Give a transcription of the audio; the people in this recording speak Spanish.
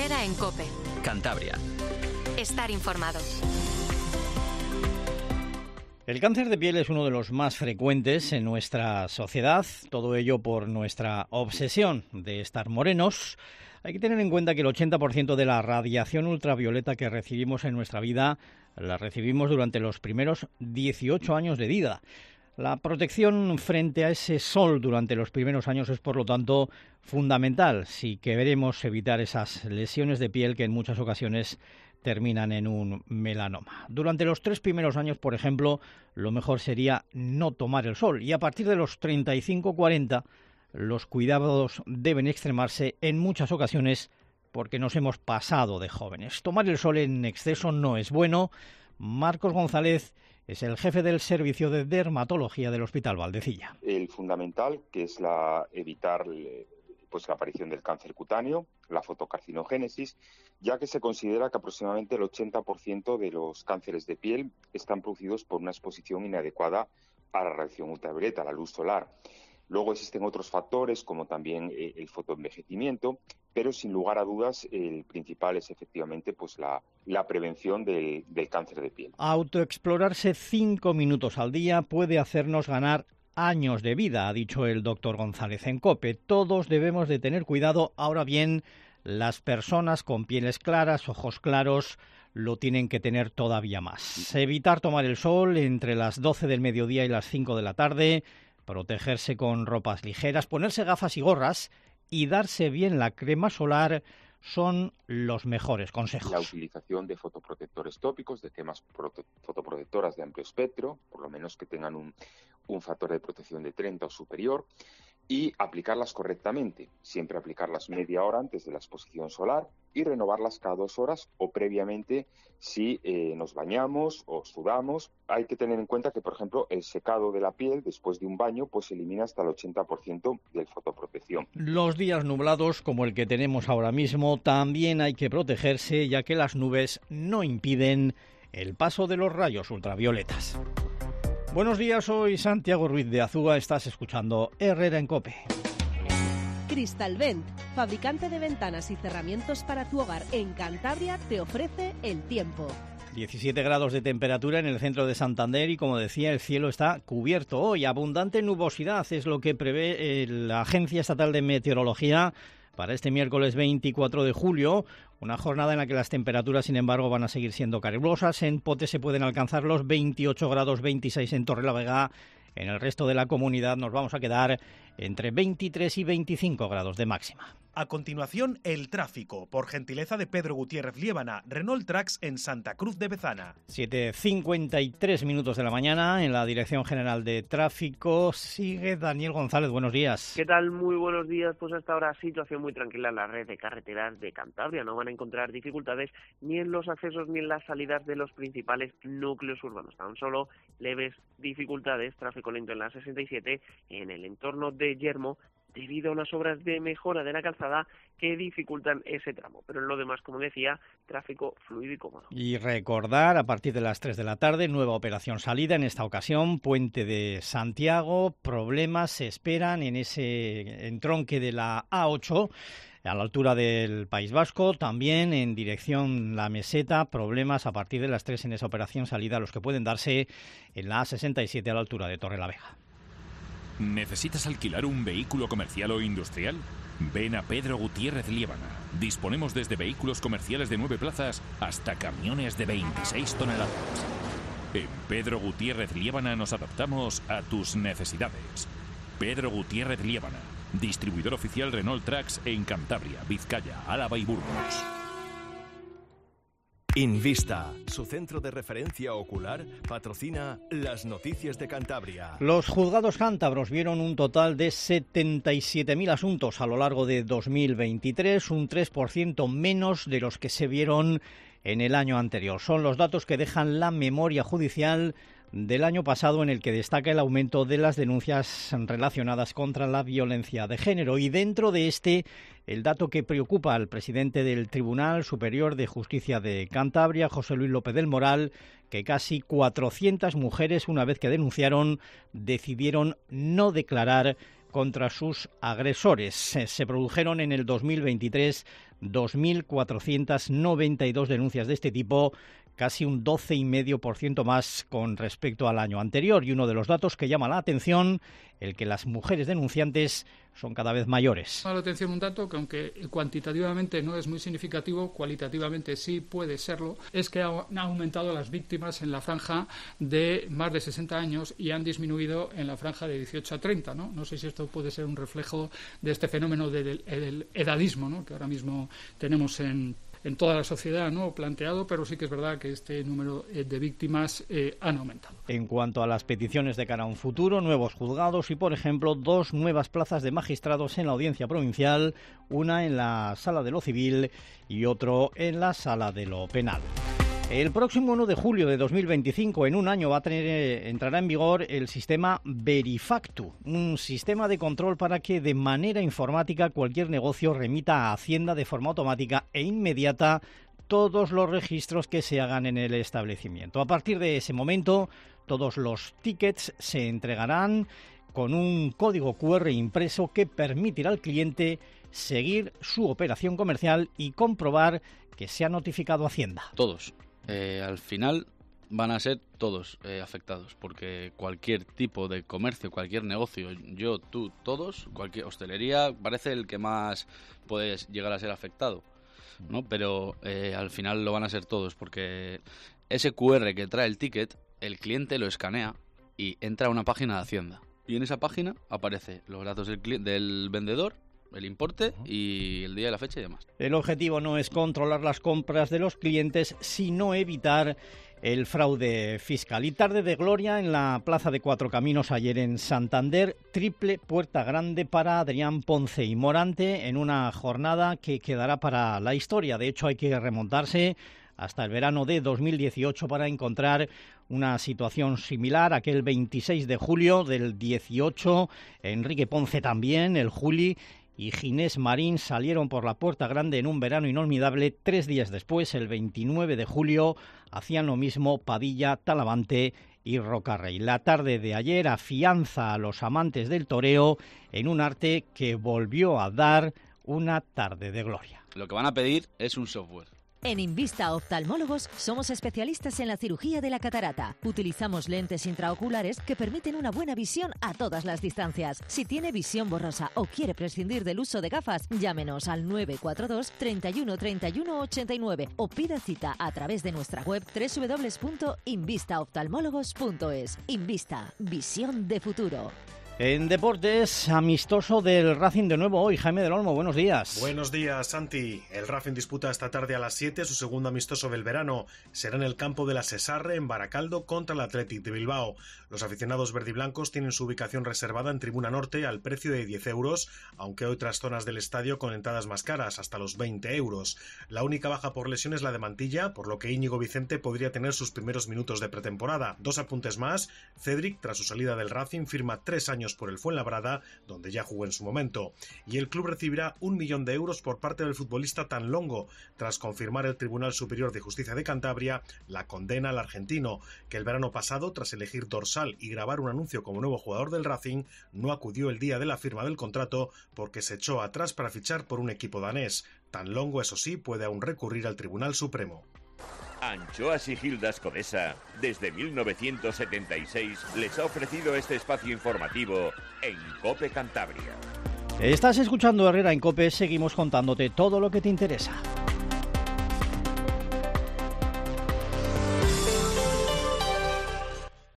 Herrera en COPE. Cantabria. Estar informado. El cáncer de piel es uno de los más frecuentes en nuestra sociedad, todo ello por nuestra obsesión de estar morenos. Hay que tener en cuenta que el 80% de la radiación ultravioleta que recibimos en nuestra vida la recibimos durante los primeros 18 años de vida. La protección frente a ese sol durante los primeros años es, por lo tanto, fundamental si queremos evitar esas lesiones de piel que en muchas ocasiones terminan en un melanoma. Durante los 3 primeros años, por ejemplo, lo mejor sería no tomar el sol, y a partir de los 35-40 los cuidados deben extremarse en muchas ocasiones porque nos hemos pasado de jóvenes. Tomar el sol en exceso no es bueno. Marcos González es el jefe del servicio de dermatología del Hospital Valdecilla. El fundamental, que es evitar la aparición del cáncer cutáneo, la fotocarcinogénesis, ya que se considera que aproximadamente el 80% de los cánceres de piel están producidos por una exposición inadecuada a la radiación ultravioleta, a la luz solar. Luego existen otros factores, como también el fotoenvejecimiento, pero sin lugar a dudas el principal es efectivamente la prevención del cáncer de piel. Autoexplorarse 5 minutos al día puede hacernos ganar años de vida, ha dicho el doctor González en COPE. Todos debemos de tener cuidado. Ahora bien, las personas con pieles claras, ojos claros, lo tienen que tener todavía más. Evitar tomar el sol entre las 12 del mediodía y las 5 de la tarde, protegerse con ropas ligeras, ponerse gafas y gorras y darse bien la crema solar son los mejores consejos. La utilización de fotoprotectores tópicos, de cremas fotoprotectoras de amplio espectro, por lo menos que tengan un factor de protección de 30 o superior, y aplicarlas correctamente, siempre aplicarlas media hora antes de la exposición solar y renovarlas cada 2 horas o previamente si nos bañamos o sudamos. Hay que tener en cuenta que, por ejemplo, el secado de la piel después de un baño pues elimina hasta el 80% de fotoprotección. Los días nublados, como el que tenemos ahora mismo, también hay que protegerse, ya que las nubes no impiden el paso de los rayos ultravioletas. Buenos días, soy Santiago Ruiz de Azúa, estás escuchando Herrera en COPE. Cristalvent, fabricante de ventanas y cerramientos para tu hogar en Cantabria, te ofrece el tiempo. 17 grados de temperatura en el centro de Santander y, como decía, el cielo está cubierto hoy. Abundante nubosidad es lo que prevé la Agencia Estatal de Meteorología para este miércoles 24 de julio, una jornada en la que las temperaturas, sin embargo, van a seguir siendo calurosas. En Pote se pueden alcanzar los 28 grados, 26 en Torrelavega. En el resto de la comunidad nos vamos a quedar entre 23 y 25 grados de máxima. A continuación, el tráfico, por gentileza de Pedro Gutiérrez Liébana, Renault Trax en Santa Cruz de Bezana. 7:53 minutos de la mañana, en la Dirección General de Tráfico sigue Daniel González. Buenos días. ¿Qué tal? Muy buenos días. Pues hasta ahora situación muy tranquila en la red de carreteras de Cantabria. No van a encontrar dificultades ni en los accesos ni en las salidas de los principales núcleos urbanos. Tan solo leves dificultades, tráfico lento en la 67 en el entorno de Yermo, debido a unas obras de mejora de la calzada que dificultan ese tramo. Pero en lo demás, como decía, tráfico fluido y cómodo. Y recordar, a partir de las 3 de la tarde, nueva operación salida, en esta ocasión, Puente de Santiago. Problemas se esperan en ese entronque de la A8, a la altura del País Vasco, también en dirección La Meseta, problemas a partir de las 3 en esa operación salida, los que pueden darse en la A67 a la altura de Torrelavega. ¿Necesitas alquilar un vehículo comercial o industrial? Ven a Pedro Gutiérrez Liébana. Disponemos desde vehículos comerciales de 9 plazas hasta camiones de 26 toneladas. En Pedro Gutiérrez Liébana nos adaptamos a tus necesidades. Pedro Gutiérrez Liébana, distribuidor oficial Renault Trax en Cantabria, Vizcaya, Álava y Burgos. Invista, su centro de referencia ocular, patrocina las noticias de Cantabria. Los juzgados cántabros vieron un total de 77.000 asuntos a lo largo de 2023, un 3% menos de los que se vieron en el año anterior. Son los datos que dejan la memoria judicial del año pasado, en el que destaca el aumento de las denuncias relacionadas contra la violencia de género. Y dentro de el dato que preocupa al presidente del Tribunal Superior de Justicia de Cantabria, José Luis López del Moral, que casi 400 mujeres, una vez que denunciaron, decidieron no declarar contra sus agresores. Se produjeron en el 2023 2.492 denuncias de este tipo, casi un 12,5% más con respecto al año anterior. Y uno de los datos que llama la atención, el que las mujeres denunciantes son cada vez mayores. Llama la atención un dato que, aunque cuantitativamente no es muy significativo, cualitativamente sí puede serlo, es que han aumentado las víctimas en la franja de más de 60 años y han disminuido en la franja de 18 a 30, ¿no? No sé si esto puede ser un reflejo de este fenómeno del edadismo, ¿no?, que ahora mismo tenemos en toda la sociedad, ¿no?, planteado, pero sí que es verdad que este número de víctimas han aumentado. En cuanto a las peticiones de cara a un futuro, nuevos juzgados y, por ejemplo, 2 nuevas plazas de magistrados en la Audiencia Provincial, una en la Sala de lo Civil y otro en la Sala de lo Penal. El próximo 1 de julio de 2025, en un año, entrará en vigor el sistema Verifactu, un sistema de control para que de manera informática cualquier negocio remita a Hacienda de forma automática e inmediata todos los registros que se hagan en el establecimiento. A partir de ese momento, todos los tickets se entregarán con un código QR impreso que permitirá al cliente seguir su operación comercial y comprobar que se ha notificado a Hacienda. Todos. Al final van a ser todos afectados, porque cualquier tipo de comercio, cualquier negocio, yo, tú, todos, cualquier hostelería, parece el que más puede llegar a ser afectado, ¿no? Pero al final lo van a ser todos, porque ese QR que trae el ticket, el cliente lo escanea y entra a una página de Hacienda. Y en esa página aparece los datos del vendedor, el importe y el día y la fecha y demás. El objetivo no es controlar las compras de los clientes, sino evitar el fraude fiscal. Y tarde de gloria en la Plaza de Cuatro Caminos ayer en Santander, triple puerta grande para Adrián Ponce y Morante en una jornada que quedará para la historia. De hecho, hay que remontarse hasta el verano de 2018 para encontrar una situación similar. Aquel 26 de julio del 18, Enrique Ponce también, el Juli, y Ginés Marín salieron por la puerta grande en un verano inolvidable. 3 días después, el 29 de julio, hacían lo mismo Padilla, Talavante y Rocarrey. La tarde de ayer afianza a los amantes del toreo en un arte que volvió a dar una tarde de gloria. Lo que van a pedir es un software. En Invista Oftalmólogos somos especialistas en la cirugía de la catarata. Utilizamos lentes intraoculares que permiten una buena visión a todas las distancias. Si tiene visión borrosa o quiere prescindir del uso de gafas, llámenos al 942 31 31 89 o pida cita a través de nuestra web www.invistaoftalmólogos.es. Invista, visión de futuro. En deportes, amistoso del Racing de nuevo hoy. Jaime del Olmo, buenos días. Buenos días, Santi. El Racing disputa esta tarde a las 7 su segundo amistoso del verano. Será en el campo de la Sesarre, en Baracaldo, contra el Athletic de Bilbao. Los aficionados verdiblancos tienen su ubicación reservada en Tribuna Norte al precio de 10 euros, aunque hay otras zonas del estadio con entradas más caras, hasta los 20 euros. La única baja por lesión es la de Mantilla, por lo que Íñigo Vicente podría tener sus primeros minutos de pretemporada. 2 apuntes más. Cedric, tras su salida del Racing, firma 3 años por el Fuenlabrada, donde ya jugó en su momento, y el club recibirá 1 millón de euros por parte del futbolista Tanlongo, tras confirmar el Tribunal Superior de Justicia de Cantabria la condena al argentino, que el verano pasado, tras elegir dorsal y grabar un anuncio como nuevo jugador del Racing, no acudió el día de la firma del contrato porque se echó atrás para fichar por un equipo danés. Tanlongo, eso sí, puede aún recurrir al Tribunal Supremo. Anchoas y Gildas Codesa, desde 1976, les ha ofrecido este espacio informativo en COPE Cantabria. Estás escuchando Herrera en COPE, seguimos contándote todo lo que te interesa.